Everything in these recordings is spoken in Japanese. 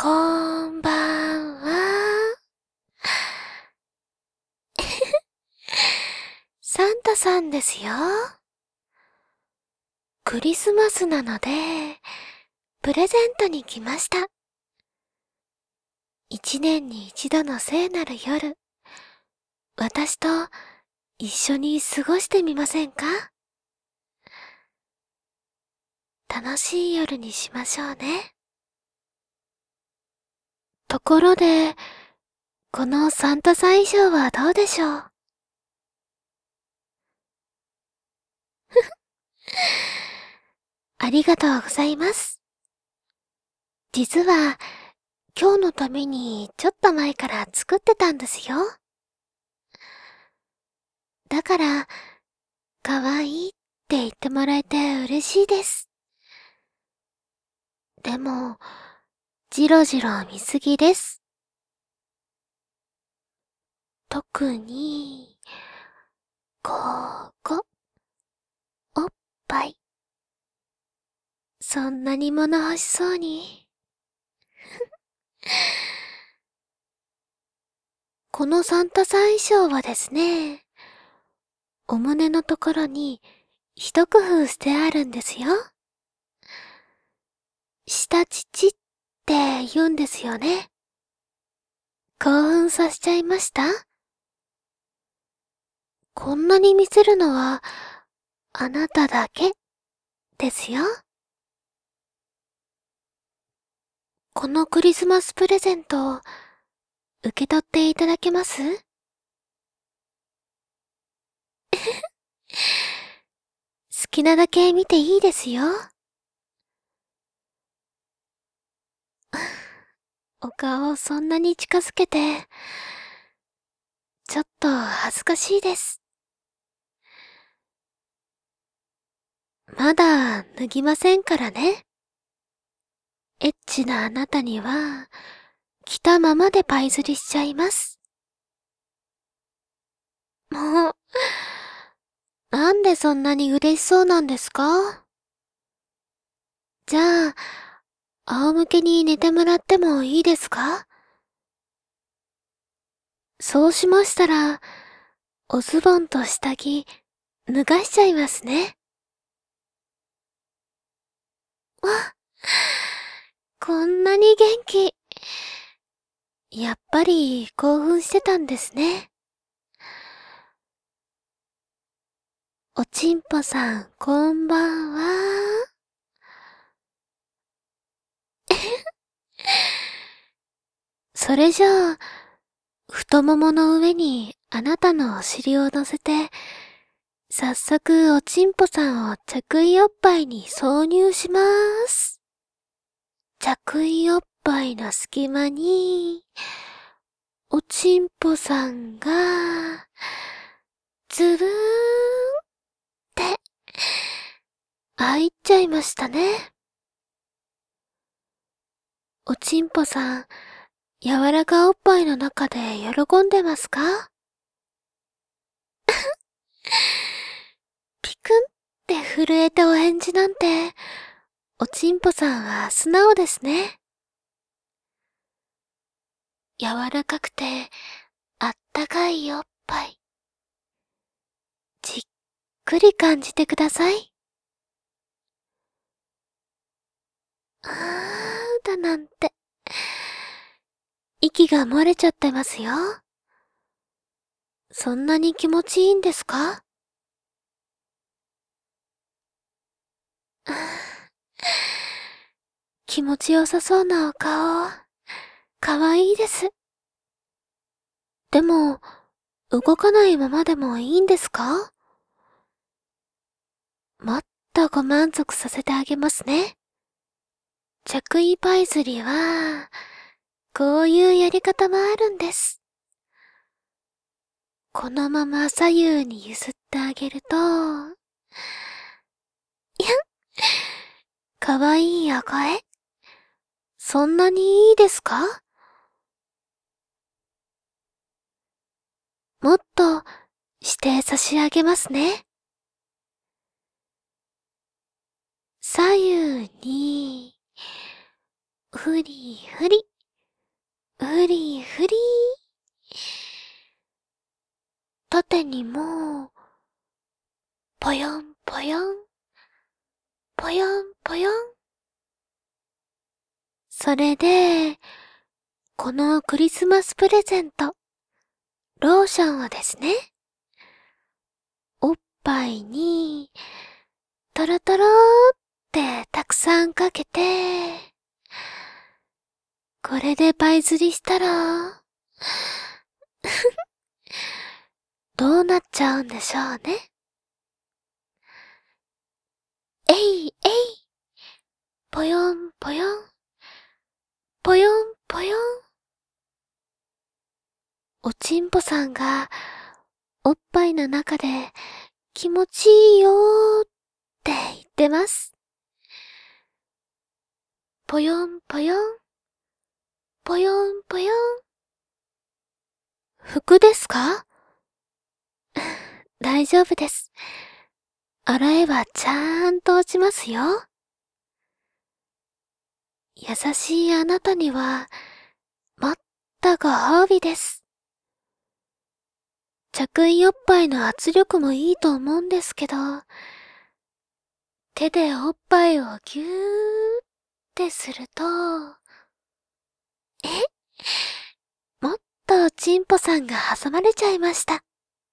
こんばんは。サンタさんですよ。クリスマスなので、プレゼントに来ました。一年に一度の聖なる夜、私と一緒に過ごしてみませんか？楽しい夜にしましょうね。ところで、このサンタさん衣装はどうでしょう？ありがとうございます。実は、今日のためにちょっと前から作ってたんですよ。だから、かわいいって言ってもらえて嬉しいです。でも、じろじろ見すぎです。特に、ここ、おっぱい。そんなに物欲しそうに。このサンタさん衣装はですね、お胸のところに一工夫してあるんですよ。下乳って言うんですよね。興奮させちゃいました？こんなに見せるのは、あなただけ、ですよ。このクリスマスプレゼント、受け取っていただけます？好きなだけ見ていいですよ。お顔そんなに近づけて、ちょっと恥ずかしいです。まだ脱ぎませんからね。エッチなあなたには、着たままでパイ釣りしちゃいます。もう、なんでそんなに嬉しそうなんですか？じゃあ、仰向けに寝てもらってもいいですか？そうしましたら、おズボンと下着、脱がしちゃいますね。わ、こんなに元気。やっぱり興奮してたんですね。おちんぽさん、こんばんは。それじゃあ、太ももの上にあなたのお尻を乗せて、早速おちんぽさんを着衣おっぱいに挿入します。着衣おっぱいの隙間に、おちんぽさんが、ズブーンって入っちゃいましたね。おちんぽさん、柔らかおっぱいの中で喜んでますか？ピクンって震えてお返事なんて、おちんぽさんは素直ですね。柔らかくて、あったかいおっぱい。じっくり感じてください。あーだなんて。息が漏れちゃってますよ。そんなに気持ちいいんですか？あー気持ちよさそうなお顔。かわいいです。でも、動かないままでもいいんですか？もっとご満足させてあげますね。着衣パイ釣りは、こういうやり方もあるんです。このまま左右に揺すってあげると、いや、かわいいお声。そんなにいいですか？もっとして差し上げますね。左右に、ふりふり。 ふりふり。縦にも、ぽよんぽよん、ぽよんぽよん。それで、このクリスマスプレゼント、ローションをですね、おっぱいに、トロトローってたくさんかけて、これでパイ釣りしたら、どうなっちゃうんでしょうね。えいえい、ぽよんぽよん、ぽよんぽよん。おちんぽさんが、おっぱいの中で気持ちいいよーって言ってます。ぽよんぽよん、ぽよんぽよん。服ですか？大丈夫です。洗えばちゃんと落ちますよ。優しいあなたには、もっとご褒美です。着衣おっぱいの圧力もいいと思うんですけど、手でおっぱいをぎゅーってすると、もっとおちんぽさんが挟まれちゃいました。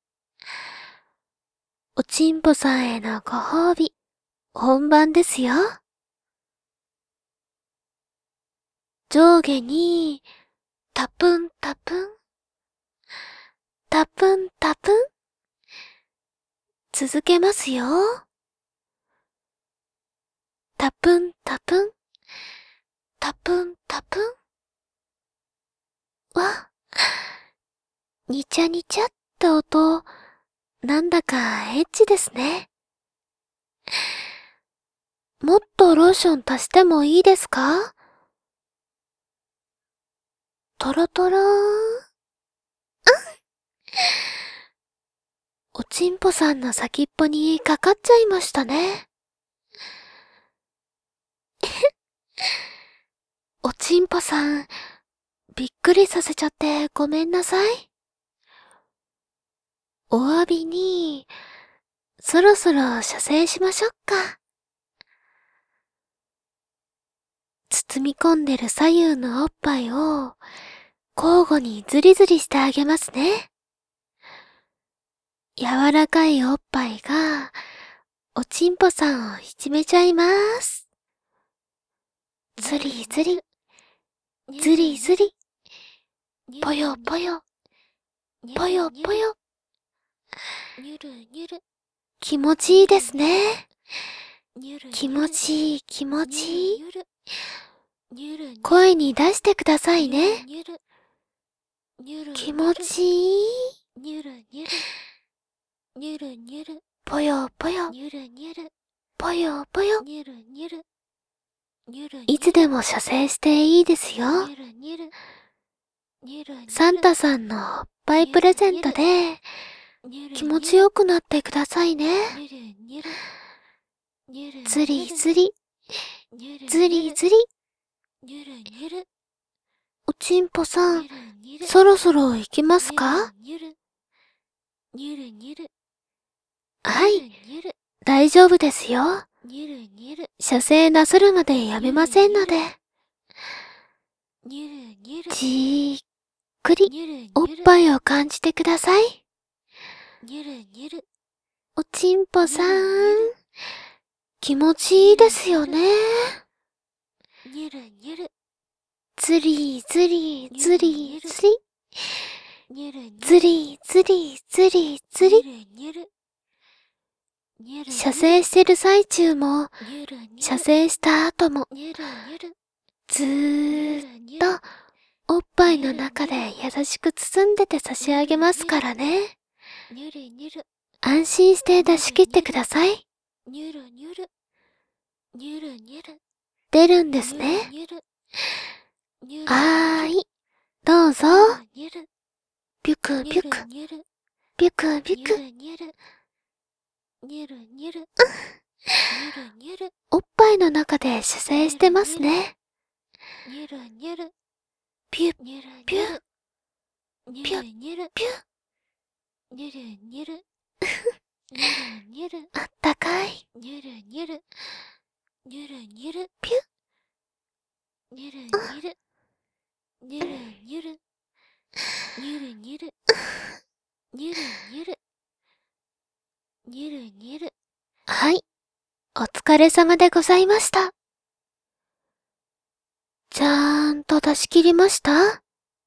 おちんぽさんへのご褒美、本番ですよ。上下に、タプンタプン、タプンタプン。続けますよ。タプンタプン、タプンタプン。わ、にちゃにちゃって音、なんだかエッチですね。もっとローション足してもいいですか？トロトローン。おちんぽさんの先っぽにかかっちゃいましたね。おちんぽさん、びっくりさせちゃってごめんなさい。お詫びに、そろそろ射精しましょうか。包み込んでる左右のおっぱいを、交互にズリズリしてあげますね。柔らかいおっぱいが、おちんぽさんをいじめちゃいます。ズリズリ、ズリズリ、ぽよぽよ、ぽよぽよ。気持ちいいですね。気持ちいい気持ちいい。声に出してくださいね。気持ちいい。ぽよぽよ、ぽよぽよ。いつでも射精していいですよ。サンタさんのおっぱいプレゼントで気持ちよくなってくださいね。ズリズリ、ズリズリ。おちんぽさん、そろそろ行きますか？はい、大丈夫ですよ。射精なさるまでやめませんので。じーっくりおっぱいを感じてください。おちんぽさん、気持ちいいですよね。ズリズリズリズリ、ズリズリズリズリ。射精してる最中も、射精した後も、ずーっとおっぱいの中で優しく包んでて差し上げますからね。安心して出し切ってください。出るんですね。はーい。どうぞ。ビュクビュク。ビュクビュク。おっぱいの中で射精してますね。 ピュッ、ピュッ、ピュッ、ピュッ、ニュルニュル、ニュルニュル、あったかい、ニュルニュル、ニュルニュル、ピュッ、ニュルニュル、ニュルニュル、ニュルニュル、ニュルニュル、ニュルニュル。はい、お疲れ様でございました。ちゃんと出し切りました？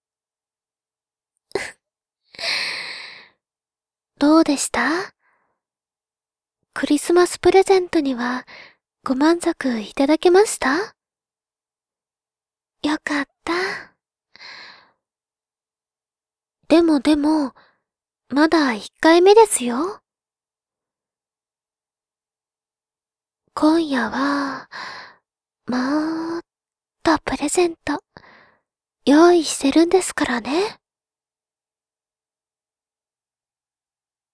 どうでした？クリスマスプレゼントにはご満足いただけました？よかった。でも、まだ1回目ですよ。今夜は、もっとプレゼント用意してるんですからね。